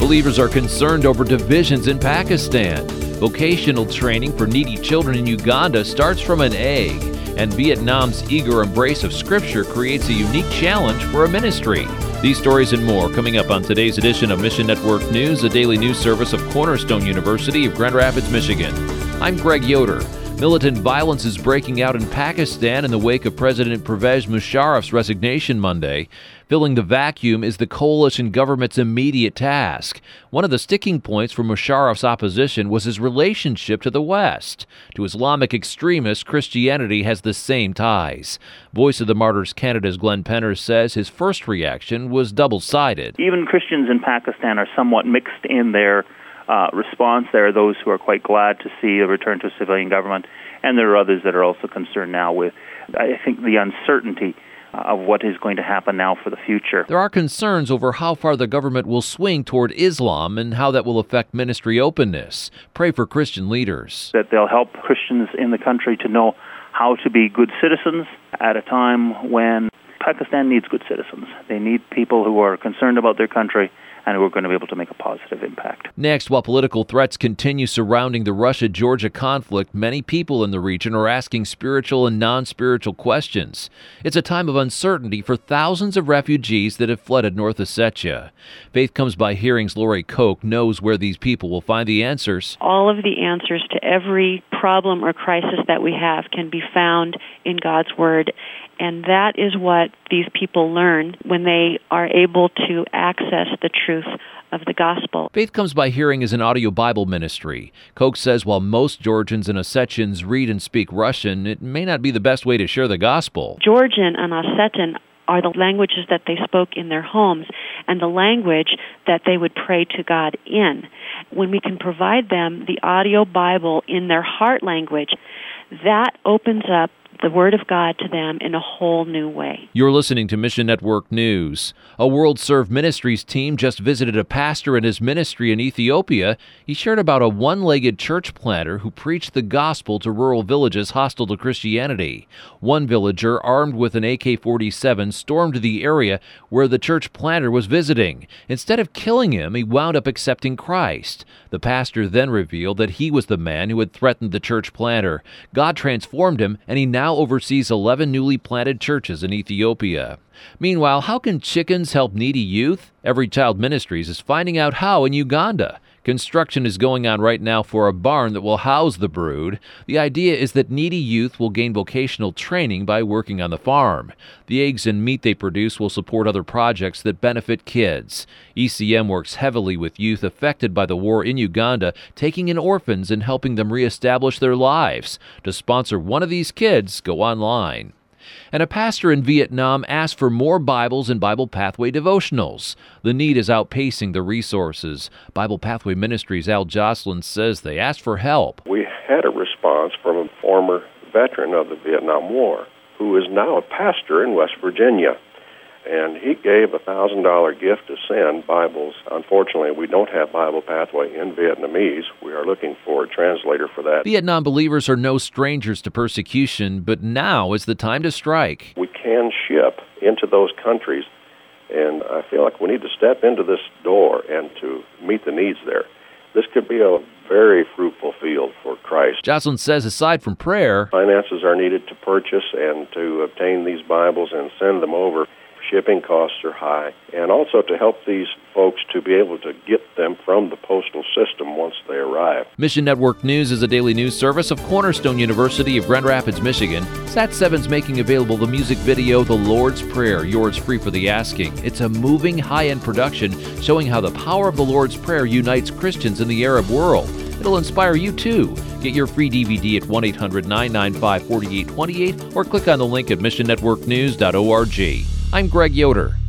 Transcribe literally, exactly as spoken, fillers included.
believers are concerned over divisions in Pakistan. Vocational training for needy children in Uganda starts from an egg, and Vietnam's eager embrace of Scripture creates a unique challenge for a ministry. These stories and more coming up on today's edition of Mission Network News, a daily news service of Cornerstone University of Grand Rapids, Michigan. I'm Greg Yoder. Militant violence is breaking out in Pakistan in the wake of President Pervez Musharraf's resignation Monday. Filling the vacuum is the coalition government's immediate task. One of the sticking points for Musharraf's opposition was his relationship to the West. To Islamic extremists, Christianity has the same ties. Voice of the Martyrs Canada's Glenn Penner says his first reaction was double-sided. Even Christians in Pakistan are somewhat mixed in their Uh, response. There are those who are quite glad to see a return to a civilian government, and there are others that are also concerned now with, I think, the uncertainty of what is going to happen now for the future. There are concerns over how far the government will swing toward Islam and how that will affect ministry openness. Pray for Christian leaders. That they'll help Christians in the country to know how to be good citizens at a time when Pakistan needs good citizens. They need people who are concerned about their country and who are going to be able to make a positive impact. Next, while political threats continue surrounding the Russia-Georgia conflict, many people in the region are asking spiritual and non-spiritual questions. It's a time of uncertainty for thousands of refugees that have flooded North Ossetia. Faith Comes by Hearing's Lori Koch knows where these people will find the answers. All of the answers to every problem or crisis that we have can be found in God's Word. And that is what these people learn when they are able to access the truth of the gospel. Faith Comes by Hearing is an audio Bible ministry. Koch says while most Georgians and Ossetians read and speak Russian, it may not be the best way to share the gospel. Georgian and Ossetan are the languages that they spoke in their homes and the language that they would pray to God in. When we can provide them the audio Bible in their heart language, that opens up the Word of God to them in a whole new way. You're listening to Mission Network News. A World Serve Ministries team just visited a pastor and his ministry in Ethiopia. He shared about a one-legged church planter who preached the gospel to rural villages hostile to Christianity. One villager, armed with an A K forty-seven, stormed the area where the church planter was visiting. Instead of killing him, he wound up accepting Christ. The pastor then revealed that he was the man who had threatened the church planter. God transformed him, and he now oversees eleven newly planted churches in Ethiopia. Meanwhile, how can chickens help needy youth? Every Child Ministries is finding out how in Uganda. Construction is going on right now for a barn that will house the brood. The idea is that needy youth will gain vocational training by working on the farm. The eggs and meat they produce will support other projects that benefit kids. E C M works heavily with youth affected by the war in Uganda, taking in orphans and helping them reestablish their lives. To sponsor one of these kids, go online. And a pastor in Vietnam asked for more Bibles and Bible Pathway devotionals. The need is outpacing the resources. Bible Pathway Ministries' Al Jocelyn says they asked for help. We had a response from a former veteran of the Vietnam War who is now a pastor in West Virginia. And he gave a one thousand dollars gift to send Bibles. Unfortunately, we don't have Bible Pathway in Vietnamese. We are looking for a translator for that. Vietnam believers are no strangers to persecution, but now is the time to strike. We can ship into those countries, and I feel like we need to step into this door and to meet the needs there. This could be a very fruitful field for Christ. Jocelyn says aside from prayer, finances are needed to purchase and to obtain these Bibles and send them over. Shipping costs are high, and also to help these folks to be able to get them from the postal system once they arrive. Mission Network News is a daily news service of Cornerstone University of Grand Rapids, Michigan. Sat seven's making available the music video The Lord's Prayer, yours free for the asking. It's a moving, high-end production showing how the power of the Lord's Prayer unites Christians in the Arab world. It'll inspire you too. Get your free D V D at one eight hundred nine nine five four eight two eight or click on the link at mission network news dot org. I'm Greg Yoder.